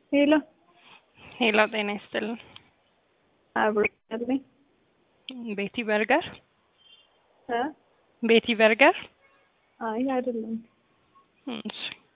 ሄሎ ሄሎ ጤና ይስጥልን። አብሮኝ ቤቲ በርገር እ ቤቲ በርገር አይ አይደለም። እሺ